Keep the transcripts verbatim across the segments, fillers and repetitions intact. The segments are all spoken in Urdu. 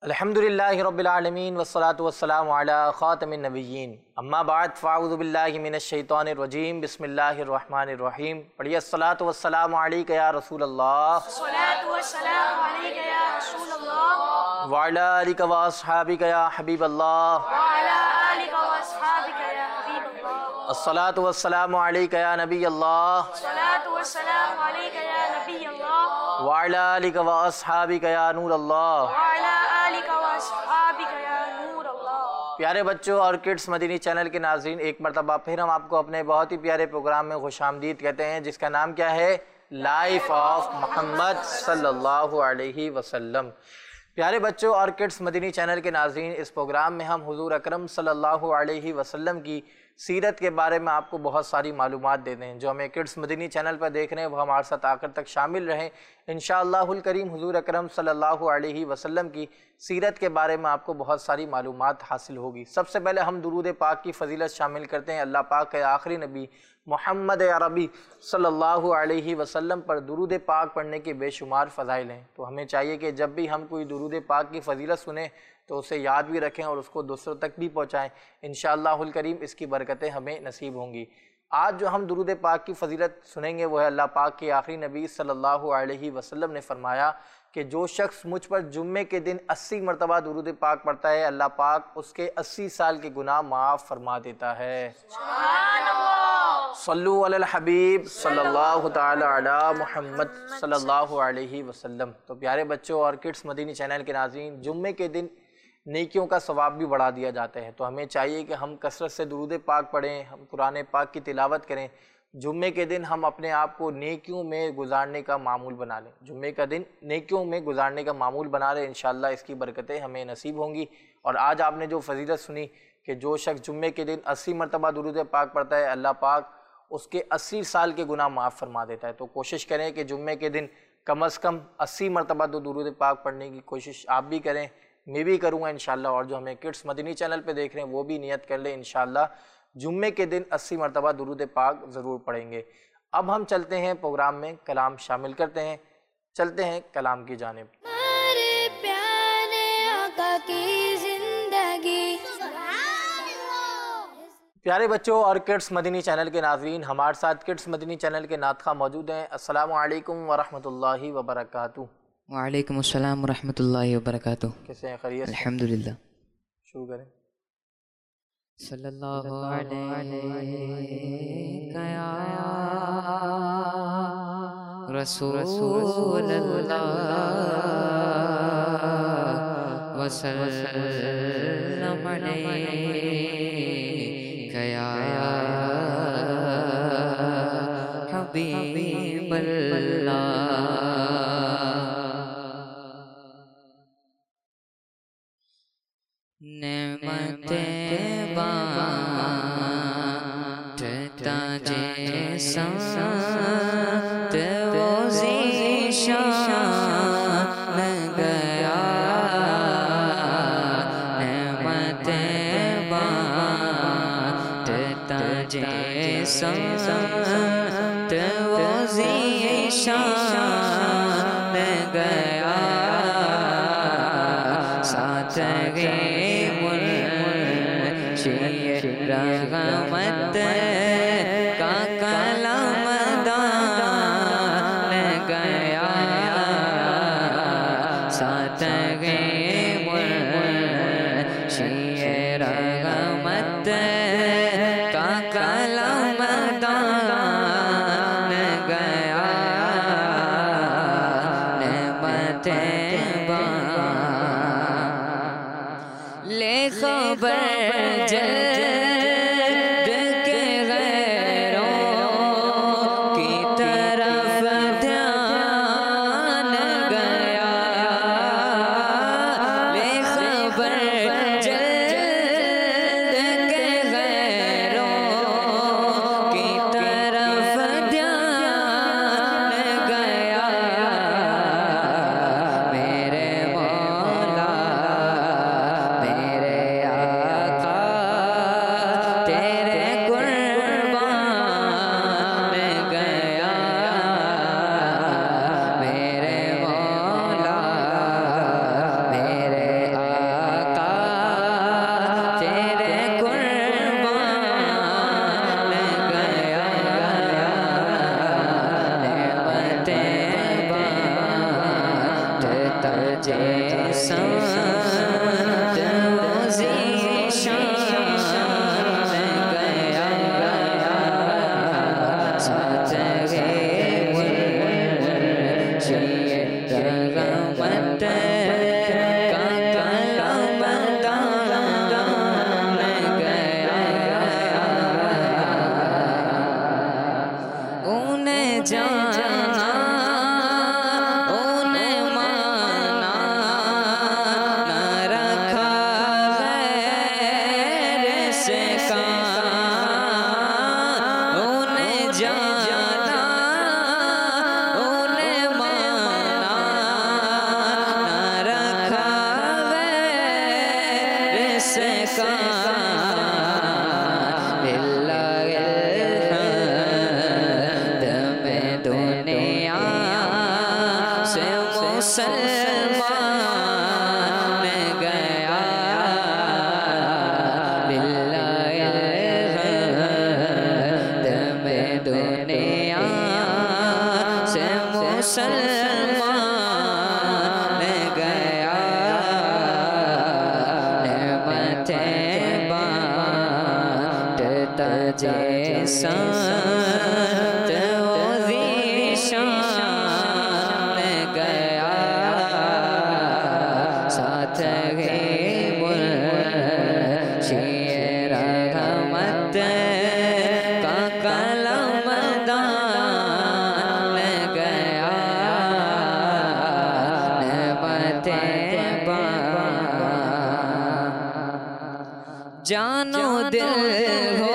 الحمدللہ رب العالمین والصلاة والسلام علی خاتم النبیین اما بعد فاعوذ باللہ من الشیطان الرجیم بسم اللہ الرحمن الرحیم پڑھیے الصلاة والسلام علیک یا رسول اللہ الصلاة والسلام علیک یا رسول اللہ وعلی آلک و اصحابک یا حبیب اللہ وعلی آلک و اصحابک یا حبیب اللہ الصلاة والسلام علیک یا نبی اللہ الصلاة والسلام علیک یا نبی اللہ وعلی آلک و اصحابک یا نور اللہ وعلی آلک و اصحابک یا نور اللہ۔ پیارے بچوں اور کڈس مدینی چینل کے ناظرین، ایک مرتبہ پھر ہم آپ کو اپنے بہت ہی پیارے پروگرام میں خوش آمدید کہتے ہیں، جس کا نام کیا ہے؟ لائف آف محمد صلی اللہ علیہ وسلم۔ پیارے بچوں اور کڈس مدینی چینل کے ناظرین، اس پروگرام میں ہم حضور اکرم صلی اللہ علیہ وسلم کی سیرت کے بارے میں آپ کو بہت ساری معلومات دیتے ہیں۔ جو ہمیں کڈس مدینی چینل پر دیکھ رہے ہیں وہ ہمارے ساتھ آخر تک شامل رہیں۔ انشاءاللہ الکریم حضور اکرم صلی اللہ علیہ وسلم کی سیرت کے بارے میں آپ کو بہت ساری معلومات حاصل ہوگی۔ سب سے پہلے ہم درود پاک کی فضیلت شامل کرتے ہیں۔ اللہ پاک کے آخری نبی محمد عربی صلی اللہ علیہ وسلم پر درود پاک پڑھنے کے بے شمار فضائل ہیں، تو ہمیں چاہیے کہ جب بھی ہم کوئی درود پاک کی فضیلت سنیں تو اسے یاد بھی رکھیں اور اس کو دوسروں تک بھی پہنچائیں۔ انشاءاللہ الکریم اس کی برکتیں ہمیں نصیب ہوں گی۔ آج جو ہم درود پاک کی فضیلت سنیں گے وہ ہے اللہ پاک کے آخری نبی صلی اللہ علیہ وسلم نے فرمایا کہ جو شخص مجھ پر جمعے کے دن اسی مرتبہ درود پاک پڑھتا ہے، اللہ پاک اس کے اسی سال کے گناہ معاف فرما دیتا ہے۔ سبحان اللہ۔ صلو علی الحبیب صلی اللہ تعالی علی محمد صلی اللہ علیہ وسلم۔ تو پیارے بچوں اور کڈس مدینی چینل کے ناظرین، جمعے کے دن نیکیوں کا ثواب بھی بڑھا دیا جاتا ہے، تو ہمیں چاہیے کہ ہم کثرت سے درود پاک پڑھیں، ہم قرآن پاک کی تلاوت کریں۔ جمعے کے دن ہم اپنے آپ کو نیکیوں میں گزارنے کا معمول بنا لیں، جمعے کا دن نیکیوں میں گزارنے کا معمول بنا لیں، انشاءاللہ اس کی برکتیں ہمیں نصیب ہوں گی۔ اور آج آپ نے جو فضیلت سنی کہ جو شخص جمعے کے دن اسی مرتبہ درود پاک پڑھتا ہے، اللہ پاک اس کے اسی سال کے گناہ معاف فرما دیتا ہے۔ تو کوشش کریں کہ جمعے کے دن کم از کم اسی مرتبہ تو درود پاک پڑھنے کی کوشش آپ بھی کریں، میں بھی کروں گا انشاءاللہ، اور جو ہمیں کڈس مدینی چینل پہ دیکھ رہے ہیں وہ بھی نیت کر لیں انشاءاللہ جمعے کے دن اسی مرتبہ درود پاک ضرور پڑھیں گے۔ اب ہم چلتے ہیں پروگرام میں، کلام شامل کرتے ہیں، چلتے ہیں کلام کی جانب۔ ہمارے پیارے آقا کی زندگی۔ پیارے بچوں اور کڈس مدینی چینل کے ناظرین، ہمارے ساتھ کڈس مدینی چینل کے نعت خواہ موجود ہیں۔ السلام علیکم ورحمۃ اللہ وبرکاتہ۔ وعلیکم السلام ورحمۃ اللہ وبرکاتہ۔ کیسے ہیں؟ خیریت سے؟ الحمدللہ۔ شروع کریں۔ صلی اللہ علیہ یا رسول اللہ وسلم علیہ یا حبیب اللہ۔ نعمتیں بانٹتا جیسا وہ ذیشان گیا، نعمتیں بانٹتا جیسا وہ ذیشان گیا، ساتھ گئے رحمت کا کلام دان گیا، ساتھ گئے منشی رحمت کا کلام دان گیا، نعمتیں بان لے خبر جلد کے غیروں کی طرف دھیان گیا، لے خبر جلد کے غیروں کی طرف دھیان گیا، میرے مولا میرے آقا جیسا ذیشان گیا ساتھ گئے مرشد رحمت کا کلام دان گیا انہیں جانا انہیں مانا نہ رکھا غیر سے کام انہیں جانا انہیں مانا نہ رکھا غیر سے کام للہ الحمد میں دنیا سے مسلمان گیا للہ الحمد میں دنیا سے مسلمان گیا نعمتیں بانٹتا جیسا گیا ساتھ گئے مرشد رحمت کا کلام دان گیا نعمتیں بان جانو دل ہو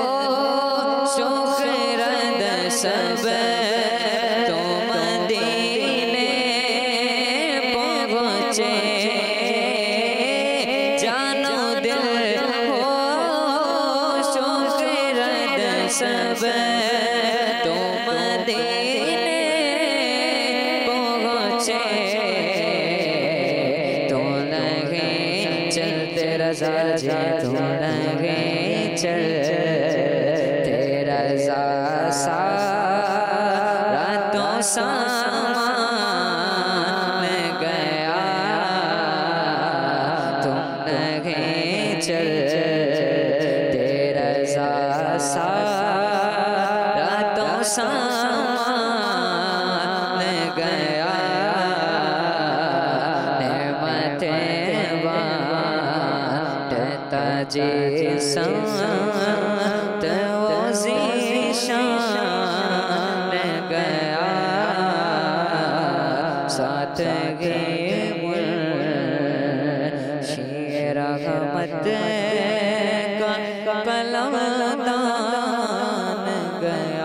شکرد سب تو مدینے پہنچے جانو دل ہو شکرد سب تو مدینے پہنچے تو نہیں چلتے رضا جی تو نہیں چل تیرا رضا سارا تو سامان گیا تم نہیں چل تیرا رضا سارا تو سامان گیا نعمتیں بانٹتا جیسا گیا ساتھ گئے مرشد رحمت کا کلام دان گیا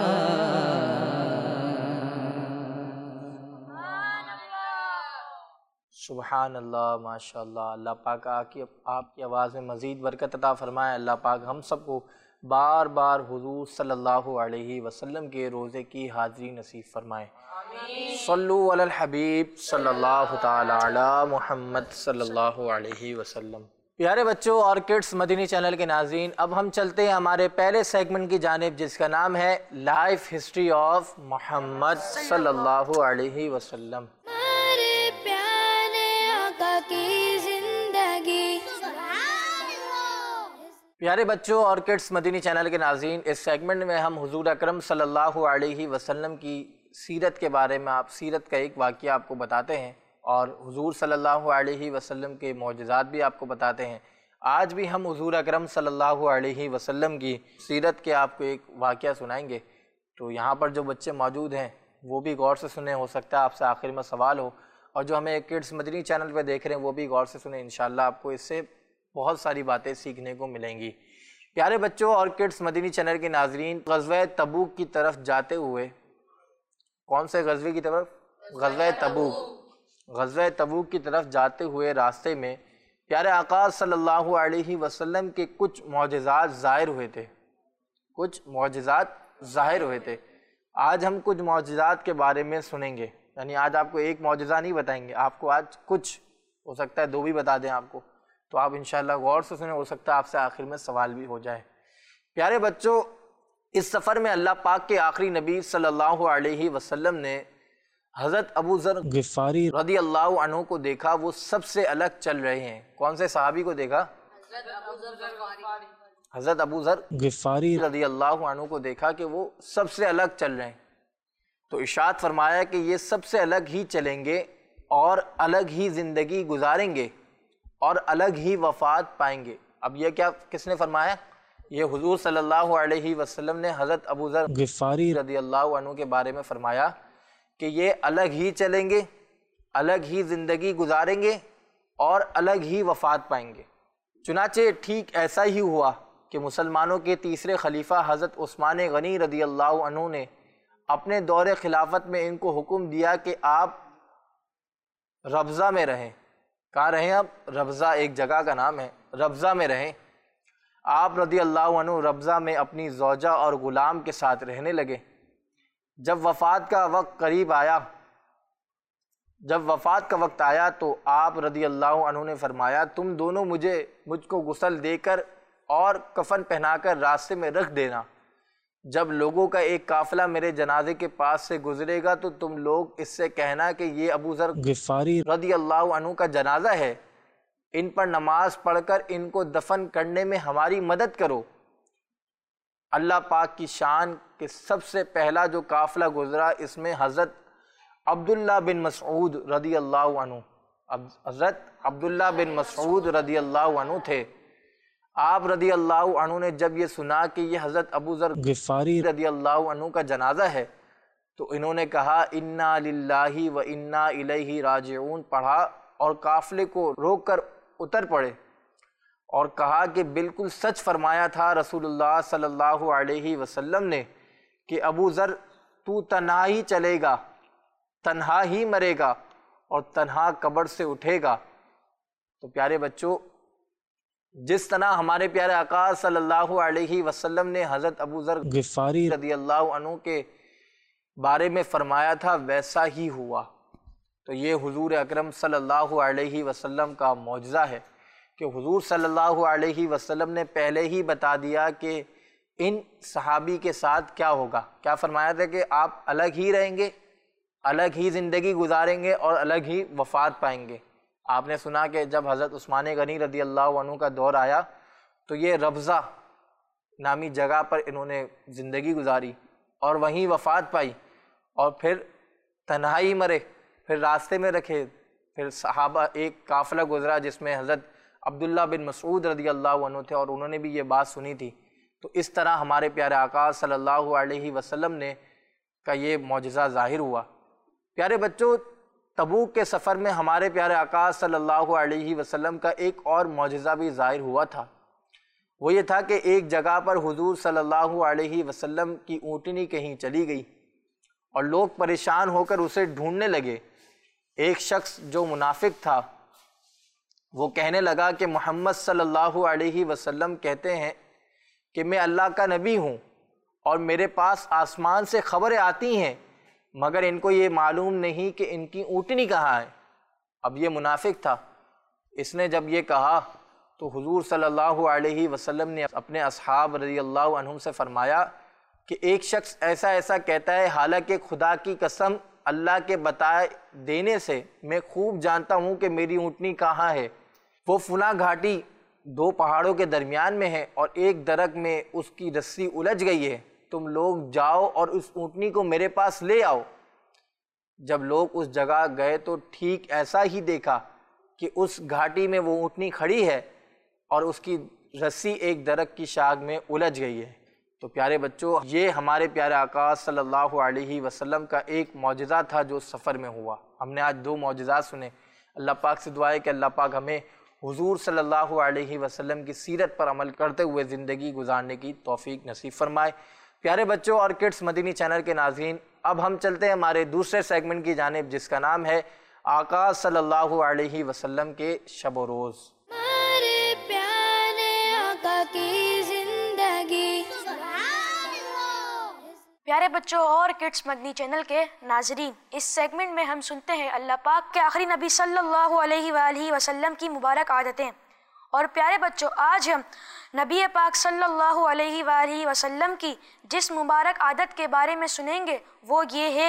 سبحان اللہ، ماشاء اللہ۔ اللہ پاک آپ کی آپ کی آواز میں مزید برکت عطا فرمائے۔ اللہ پاک ہم سب کو بار بار حضور صلی اللہ علیہ وسلم کے روزے کی حاضری نصیب فرمائے۔ صلو علی الحبیب صلی اللہ تعالی علی محمد صلی اللہ علیہ وسلم۔ پیارے بچوں اور کڈس مدنی چینل کے ناظرین، اب ہم چلتے ہیں ہمارے پہلے سیگمنٹ کی جانب، جس کا نام ہے لائف ہسٹری آف محمد صلی اللہ علیہ وسلم۔ پیارے بچوں اور کڈس مدنی چینل کے ناظرین، اس سیگمنٹ میں ہم حضور اکرم صلی اللہ علیہ وسلم کی سیرت کے بارے میں آپ سیرت کا ایک واقعہ آپ کو بتاتے ہیں اور حضور صلی اللہ علیہ وسلم کے معجزات بھی آپ کو بتاتے ہیں۔ آج بھی ہم حضور اکرم صلی اللہ علیہ وسلم کی سیرت کے آپ کو ایک واقعہ سنائیں گے، تو یہاں پر جو بچے موجود ہیں وہ بھی غور سے سنیں، ہو سکتا ہے آپ سے آخر میں سوال ہو، اور جو ہمیں کڈس مدنی چینل پہ دیکھ رہے ہیں وہ بھی غور سے سنیں، انشاءاللہ آپ کو اس سے بہت ساری باتیں سیکھنے کو ملیں گی۔ پیارے بچوں اور کڈس مدنی چینل کے ناظرین، غزوہ تبوک کی طرف جاتے ہوئے، کون سے غزوے کی طرف؟ غزوہ تبوک۔ غزوہ تبوک کی طرف جاتے ہوئے راستے میں پیارے آقا صلی اللہ علیہ وسلم کے کچھ معجزات ظاہر ہوئے تھے، کچھ معجزات ظاہر ہوئے تھے۔ آج ہم کچھ معجزات کے بارے میں سنیں گے، یعنی آج آپ کو ایک معجزہ نہیں بتائیں گے، آپ کو آج کچھ، ہو سکتا ہے دو بھی بتا دیں آپ کو، تو آپ انشاءاللہ غور سے سنیں، ہو سکتا ہے آپ سے آخر میں سوال بھی ہو جائے۔ پیارے بچوں، اس سفر میں اللہ پاک کے آخری نبی صلی اللہ علیہ وسلم نے حضرت ابو ذر غفاری رضی اللہ عنہ کو دیکھا وہ سب سے الگ چل رہے ہیں۔ کون سے صحابی کو دیکھا؟ حضرت ابو ذر غفاری رضی اللہ عنہ کو دیکھا کہ وہ سب سے الگ چل رہے ہیں، تو ارشاد فرمایا کہ یہ سب سے الگ ہی چلیں گے اور الگ ہی زندگی گزاریں گے اور الگ ہی وفات پائیں گے۔ اب یہ کیا کس نے فرمایا؟ یہ حضور صلی اللہ علیہ وسلم نے حضرت ابو ذر غفاری رضی اللہ عنہ کے بارے میں فرمایا کہ یہ الگ ہی چلیں گے، الگ ہی زندگی گزاریں گے اور الگ ہی وفات پائیں گے۔ چنانچہ ٹھیک ایسا ہی ہوا کہ مسلمانوں کے تیسرے خلیفہ حضرت عثمان غنی رضی اللہ عنہ نے اپنے دور خلافت میں ان کو حکم دیا کہ آپ ربضہ میں رہیں۔ کہاں رہیں آپ؟ ربضہ ایک جگہ کا نام ہے، ربضہ میں رہیں۔ آپ رضی اللہ عنہ ربضہ میں اپنی زوجہ اور غلام کے ساتھ رہنے لگے۔ جب وفات کا وقت قریب آیا جب وفات کا وقت آیا تو آپ رضی اللہ عنہ نے فرمایا تم دونوں مجھے مجھ کو غسل دے کر اور کفن پہنا کر راستے میں رکھ دینا۔ جب لوگوں کا ایک قافلہ میرے جنازے کے پاس سے گزرے گا تو تم لوگ اس سے کہنا کہ یہ ابو ذر غفاری رضی اللہ عنہ کا جنازہ ہے، ان پر نماز پڑھ کر ان کو دفن کرنے میں ہماری مدد کرو۔ اللہ پاک کی شان کہ سب سے پہلا جو قافلہ گزرا اس میں حضرت عبداللہ بن مسعود رضی اللہ عنہ حضرت عبداللہ بن مسعود رضی اللہ عنہ تھے۔ آپ رضی اللہ عنہ نے جب یہ سنا کہ یہ حضرت ابو ذر غفاری رضی اللہ عنہ کا جنازہ ہے تو انہوں نے کہا انا للہ و انا الیہ راجعون پڑھا اور قافلے کو روک کر اتر پڑے اور کہا کہ بالکل سچ فرمایا تھا رسول اللہ صلی اللہ علیہ وسلم نے کہ ابو ذر تو تنہا ہی چلے گا، تنہا ہی مرے گا اور تنہا قبر سے اٹھے گا۔ تو پیارے بچوں، جس طرح ہمارے پیارے آقا صلی اللہ علیہ وسلم نے حضرت ابو ذر غفاری رضی اللہ عنہ کے بارے میں فرمایا تھا ویسا ہی ہوا۔ تو یہ حضور اکرم صلی اللہ علیہ وسلم کا معجزہ ہے کہ حضور صلی اللہ علیہ وسلم نے پہلے ہی بتا دیا کہ ان صحابی کے ساتھ کیا ہوگا۔ کیا فرمایا تھا کہ آپ الگ ہی رہیں گے، الگ ہی زندگی گزاریں گے اور الگ ہی وفات پائیں گے۔ آپ نے سنا کہ جب حضرت عثمان غنی رضی اللہ عنہ کا دور آیا تو یہ ربضہ نامی جگہ پر انہوں نے زندگی گزاری اور وہیں وفات پائی اور پھر تنہائی مرے، پھر راستے میں رکھے، پھر صحابہ ایک قافلہ گزرا جس میں حضرت عبداللہ بن مسعود رضی اللہ عنہ تھے اور انہوں نے بھی یہ بات سنی تھی۔ تو اس طرح ہمارے پیارے آقا صلی اللہ علیہ وسلم نے کا یہ معجزہ ظاہر ہوا۔ پیارے بچوں، تبوک کے سفر میں ہمارے پیارے آقا صلی اللہ علیہ وسلم کا ایک اور معجزہ بھی ظاہر ہوا تھا۔ وہ یہ تھا کہ ایک جگہ پر حضور صلی اللہ علیہ وسلم کی اونٹنی کہیں چلی گئی اور لوگ پریشان ہو کر اسے ڈھونڈنے لگے۔ ایک شخص جو منافق تھا وہ کہنے لگا کہ محمد صلی اللہ علیہ وسلم کہتے ہیں کہ میں اللہ کا نبی ہوں اور میرے پاس آسمان سے خبریں آتی ہیں، مگر ان کو یہ معلوم نہیں کہ ان کی اونٹنی کہاں ہے۔ اب یہ منافق تھا، اس نے جب یہ کہا تو حضور صلی اللہ علیہ وسلم نے اپنے اصحاب رضی اللہ عنہم سے فرمایا کہ ایک شخص ایسا ایسا کہتا ہے، حالانکہ خدا کی قسم اللہ کے بتائے دینے سے میں خوب جانتا ہوں کہ میری اونٹنی کہاں ہے۔ وہ فلاں گھاٹی دو پہاڑوں کے درمیان میں ہے اور ایک درخت میں اس کی رسی الجھ گئی ہے، تم لوگ جاؤ اور اس اونٹنی کو میرے پاس لے آؤ۔ جب لوگ اس جگہ گئے تو ٹھیک ایسا ہی دیکھا کہ اس گھاٹی میں وہ اونٹنی کھڑی ہے اور اس کی رسی ایک درخت کی شاخ میں الجھ گئی ہے۔ تو پیارے بچوں، یہ ہمارے پیارے آقا صلی اللہ علیہ وسلم کا ایک معجزہ تھا جو سفر میں ہوا۔ ہم نے آج دو معجزات سنے۔ اللہ پاک سے دعا ہے کہ اللہ پاک ہمیں حضور صلی اللہ علیہ وسلم کی سیرت پر عمل کرتے ہوئے زندگی گزارنے کی توفیق نصیب فرمائے۔ پیارے بچوں اور کڈس مدینی چینل کے ناظرین، اب ہم چلتے ہیں ہمارے دوسرے سیگمنٹ کی جانب جس کا نام ہے آقا صلی اللہ علیہ وسلم کے شب و روز۔ ہمارے پیارے آقا کی زندگی۔ پیارے بچوں اور کڈس مدنی چینل کے ناظرین، اس سیگمنٹ میں ہم سنتے ہیں اللہ پاک کے آخری نبی صلی اللہ علیہ وآلہ وسلم کی مبارک عادتیں۔ اور پیارے بچوں، آج ہم نبی پاک صلی اللہ علیہ وآلہ وسلم کی جس مبارک عادت کے بارے میں سنیں گے وہ یہ ہے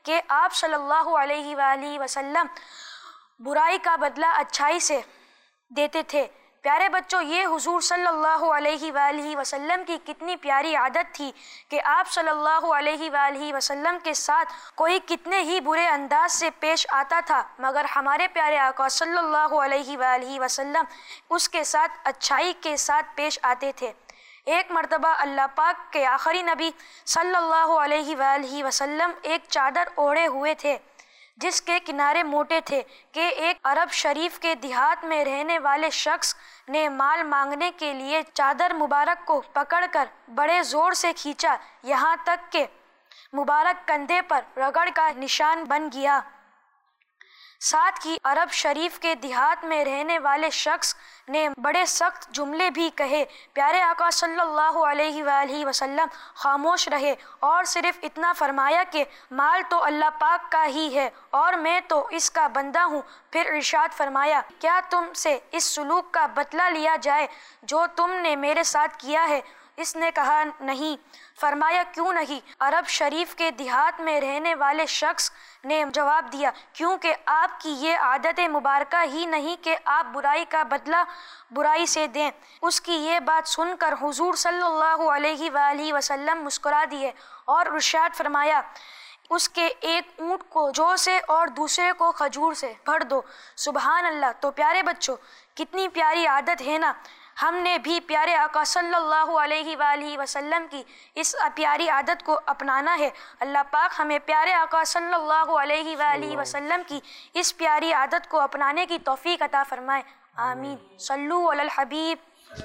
کہ آپ صلی اللہ علیہ وآلہ وسلم برائی کا بدلہ اچھائی سے دیتے تھے۔ پیارے بچوں، یہ حضور صلی اللہ علیہ وآلہ وسلم کی کتنی پیاری عادت تھی کہ آپ صلی اللہ علیہ وآلہ وسلم کے ساتھ کوئی کتنے ہی برے انداز سے پیش آتا تھا، مگر ہمارے پیارے آقا صلی اللہ علیہ وآلہ وسلم اس کے ساتھ اچھائی کے ساتھ پیش آتے تھے۔ ایک مرتبہ اللہ پاک کے آخری نبی صلی اللہ علیہ وآلہ وسلم ایک چادر اوڑھے ہوئے تھے جس کے کنارے موٹے تھے کہ ایک عرب شریف کے دیہات میں رہنے والے شخص نے مال مانگنے کے لیے چادر مبارک کو پکڑ کر بڑے زور سے کھینچا، یہاں تک کہ مبارک کندھے پر رگڑ کا نشان بن گیا۔ ساتھ ہی عرب شریف کے دیہات میں رہنے والے شخص نے بڑے سخت جملے بھی کہے۔ پیارے آقا صلی اللہ علیہ وآلہ وسلم خاموش رہے اور صرف اتنا فرمایا کہ مال تو اللہ پاک کا ہی ہے اور میں تو اس کا بندہ ہوں۔ پھر ارشاد فرمایا، کیا تم سے اس سلوک کا بدلہ لیا جائے جو تم نے میرے ساتھ کیا ہے؟ اس نے کہا نہیں۔ فرمایا کیوں نہیں؟ عرب شریف کے دیہات میں رہنے والے شخص نے جواب دیا، کیونکہ آپ کی یہ عادت مبارکہ ہی نہیں کہ آپ برائی کا بدلہ برائی سے دیں۔ اس کی یہ بات سن کر حضور صلی اللہ علیہ وآلہ وسلم مسکرا دیے اور ارشاد فرمایا، اس کے ایک اونٹ کو جو سے اور دوسرے کو کھجور سے بھر دو۔ سبحان اللہ۔ تو پیارے بچوں، کتنی پیاری عادت ہے نا۔ ہم نے بھی پیارے آقا صلی اللہ علیہ وآلہ وسلم کی اس پیاری عادت کو اپنانا ہے۔ اللہ پاک ہمیں پیارے آقا صلی اللہ علیہ وآلہ وسلم کی اس پیاری عادت کو اپنانے کی توفیق عطا فرمائے، آمین۔ صلو علی الحبیب۔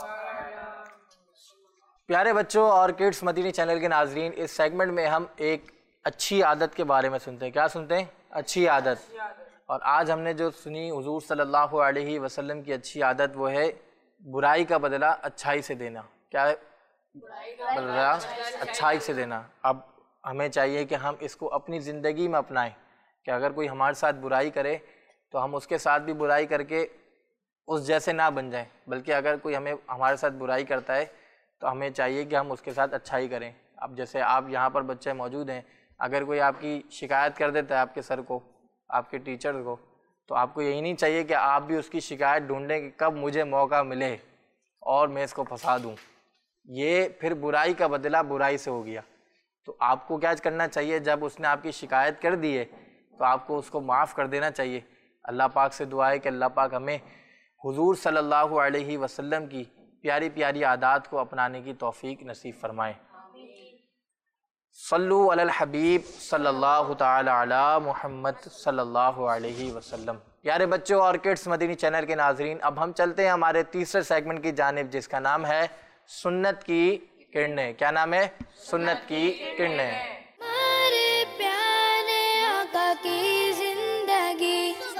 پیارے بچوں اور کڈس مدینی چینل کے ناظرین، اس سیگمنٹ میں ہم ایک اچھی عادت کے بارے میں سنتے ہیں۔ کیا سنتے ہیں؟ اچھی عادت۔ اور آج ہم نے جو سنی حضور صلی اللہ علیہ وسلم کی اچھی عادت، وہ ہے برائی کا بدلہ اچھائی سے دینا۔ کیا ہے؟ بدلہ اچھائی سے دینا۔ اب ہمیں چاہیے کہ ہم اس کو اپنی زندگی میں اپنائیں کہ اگر کوئی ہمارے ساتھ برائی کرے تو ہم اس کے ساتھ بھی برائی کر کے اس جیسے نہ بن جائیں، بلکہ اگر کوئی ہمیں ہمارے ساتھ برائی کرتا ہے تو ہمیں چاہیے کہ ہم اس کے ساتھ اچھائی کریں۔ اب جیسے آپ یہاں پر بچے موجود ہیں، اگر کوئی آپ کی شکایت کر دیتا ہے آپ کے سر کو، آپ کے ٹیچر کو، تو آپ کو یہی نہیں چاہیے کہ آپ بھی اس کی شکایت ڈھونڈیں کہ کب مجھے موقع ملے اور میں اس کو پھنسا دوں۔ یہ پھر برائی کا بدلہ برائی سے ہو گیا۔ تو آپ کو کیا کرنا چاہیے؟ جب اس نے آپ کی شکایت کر دی ہے تو آپ کو اس کو معاف کر دینا چاہیے۔ اللہ پاک سے دعا ہے کہ اللہ پاک ہمیں حضور صلی اللہ علیہ وسلم کی پیاری پیاری عادات کو اپنانے کی توفیق نصیب فرمائے۔ صلو علی الحبیب صلی اللہ تعالی علی محمد صلی اللہ علیہ وسلم۔ پیارے بچوں اور کڈس مدینی چینل کے ناظرین، اب ہم چلتے ہیں ہمارے تیسرے سیگمنٹ کی جانب، جس کا نام ہے سنت کی کرنیں۔ کیا نام ہے؟ سنت کی کرنیں۔ ہمارے پیارے آقا کی زندگی۔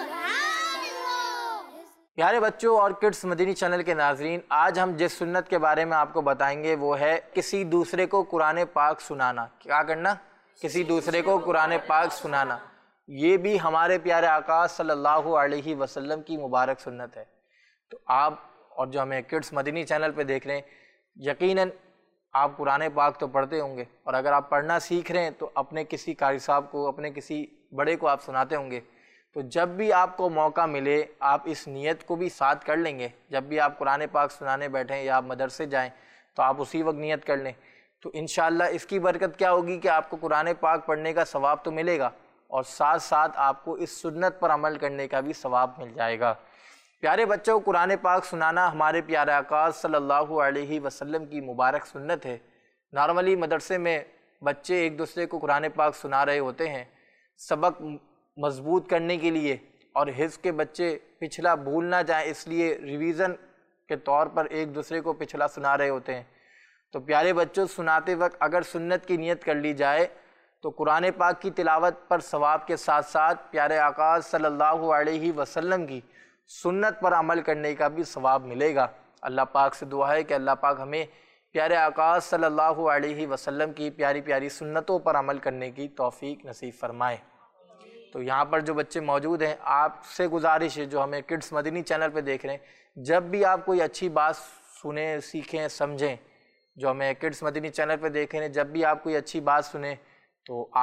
پیارے بچوں اور کڈس مدینی چینل کے ناظرین، آج ہم جس سنت کے بارے میں آپ کو بتائیں گے وہ ہے کسی دوسرے کو قرآن پاک سنانا۔ کیا کرنا؟ کسی دوسرے کو قرآن پاک سنانا۔ یہ بھی ہمارے پیارے آقا صلی اللہ علیہ وسلم کی مبارک سنت ہے۔ تو آپ اور جو ہمیں کڈس مدینی چینل پہ دیکھ رہے ہیں، یقیناً آپ قرآن پاک تو پڑھتے ہوں گے، اور اگر آپ پڑھنا سیکھ رہے ہیں تو اپنے کسی قاری صاحب کو، اپنے کسی بڑے کو آپ سناتے ہوں گے۔ تو جب بھی آپ کو موقع ملے آپ اس نیت کو بھی ساتھ کر لیں گے، جب بھی آپ قرآن پاک سنانے بیٹھیں یا آپ مدرسے جائیں تو آپ اسی وقت نیت کر لیں، تو انشاءاللہ اس کی برکت کیا ہوگی کہ آپ کو قرآن پاک پڑھنے کا ثواب تو ملے گا، اور ساتھ ساتھ آپ کو اس سنت پر عمل کرنے کا بھی ثواب مل جائے گا۔ پیارے بچوں، قرآن پاک سنانا ہمارے پیارے آقا صلی اللہ علیہ وسلم کی مبارک سنت ہے۔ نارملی مدرسے میں بچے ایک دوسرے کو قرآن پاک سنا رہے ہوتے ہیں سبق مضبوط کرنے کے لیے، اور حفظ کے بچے پچھلا بھول نہ جائیں اس لیے ریویژن کے طور پر ایک دوسرے کو پچھلا سنا رہے ہوتے ہیں۔ تو پیارے بچوں، سناتے وقت اگر سنت کی نیت کر لی جائے تو قرآن پاک کی تلاوت پر ثواب کے ساتھ ساتھ پیارے آقا صلی اللہ علیہ وسلم کی سنت پر عمل کرنے کا بھی ثواب ملے گا۔ اللہ پاک سے دعا ہے کہ اللہ پاک ہمیں پیارے آقا صلی اللہ علیہ وسلم کی پیاری پیاری سنتوں پر عمل کرنے کی توفیق نصیب فرمائے۔ تو یہاں پر جو بچے موجود ہیں، آپ سے گزارش ہے جو ہمیں کڈس مدینی چینل پہ دیکھ رہے ہیں، جب بھی آپ کوئی اچھی بات سنیں، سیکھیں، سمجھیں، جو ہمیں کڈس مدینی چینل پہ دیکھ رہے ہیں، جب بھی آپ کوئی اچھی بات سنیں تو آپ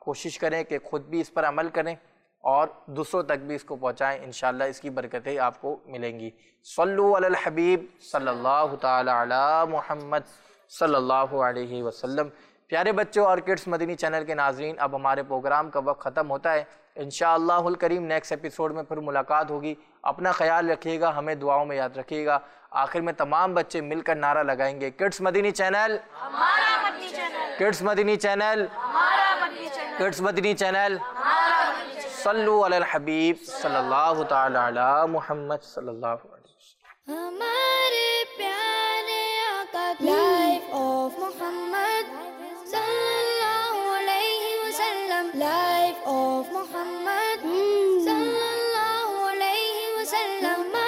کوشش کریں کہ خود بھی اس پر عمل کریں اور دوسروں تک بھی اس کو پہنچائیں، انشاءاللہ اس کی برکتیں آپ کو ملیں گی۔ صلو علی الحبیب صلی اللہ تعالی علی محمد صلی اللہ علیہ وسلم۔ پیارے بچوں اور کڈس مدنی چینل کے ناظرین، اب ہمارے پروگرام کا وقت ختم ہوتا ہے۔ انشاءاللہ الکریم نیکسٹ ایپیسوڈ میں پھر ملاقات ہوگی۔ اپنا خیال رکھیے گا، ہمیں دعاؤں میں یاد رکھیے گا۔ آخر میں تمام بچے مل کر نعرہ لگائیں گے، کڈس مدنی چینل ہمارا مدنی چینل، کڈس مدنی چینل ہمارا مدنی چینل، کڈس مدنی چینل ہمارا مدنی چینل۔ صلو علی الحبیب صلی اللہ تعالی علی محمد صلی اللہ علیہ وسلم۔ ہمارے پیارے آقا کی لائف آف محمد صلی اللہ علیہ وسلم، لائف آف محمد صلی اللہ علیہ وسلم۔